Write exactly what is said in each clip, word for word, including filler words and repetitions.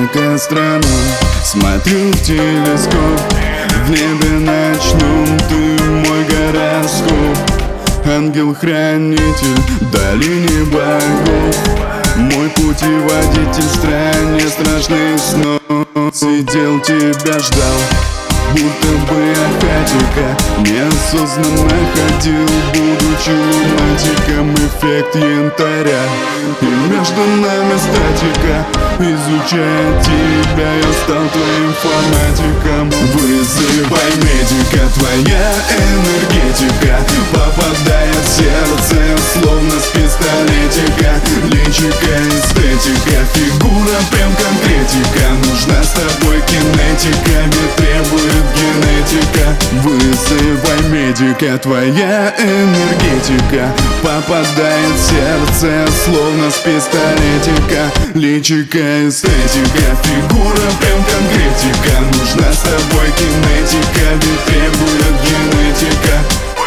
одинокая страна. Смотрю в телескоп, в небе ночном ты мой гороскоп. Ангел-хранитель в долине богов, мой путеводитель в стране страшных снов. Сидел, тебя ждал, будто бы акатика, неосознанно ходил, будучи лунатиком. Эффект янтаря, и между нами статика. Изучая тебя, я стал твоим фанатиком. Вызывай медика, твоя энергетика попадает в сердце, словно с пистолетика. Личика, эстетика, фигура прям конкретика. Нужна с тобой кинетика, ведь требует генетика. Вызывай медика, твоя энергетика попадает в сердце, словно с пистолетика. Личика, эстетика, фигура прям конкретика. Нужна с тобой кинетика, ведь требует генетика.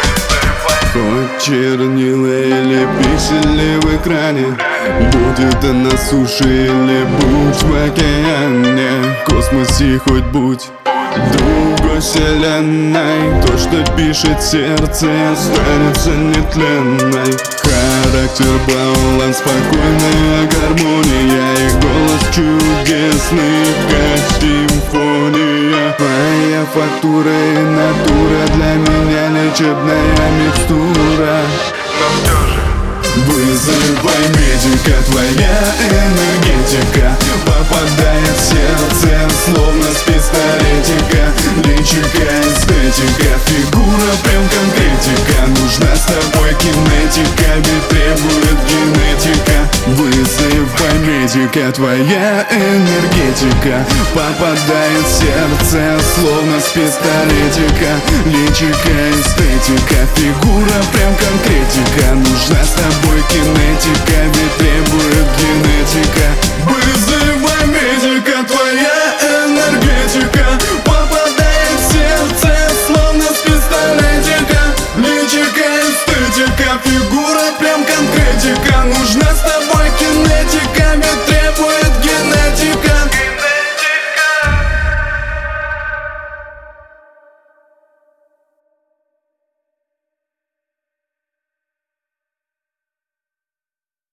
Хоть чернила или пиксели в экране, будет на суше или будь в океане, в космосе хоть будь другой вселенной. То, что пишет сердце, останется нетленной. Характер, баланс, спокойная гармония и голос чудесный, как симфония. Твоя фактура и натура для меня лечебная микстура. Но все же вызывай медика, твоя энергетика попадает в сердце, словно с пистолетика. Личика, эстетика, фигура прям конкретика. Нужна с тобой кинетика, ведь требует генетика. Вызывай медика, твоя энергетика попадает в сердце, словно с пистолетика. Личика, эстетика, фигура прям конкретика. Нужна с тобой кинетика, ведь требует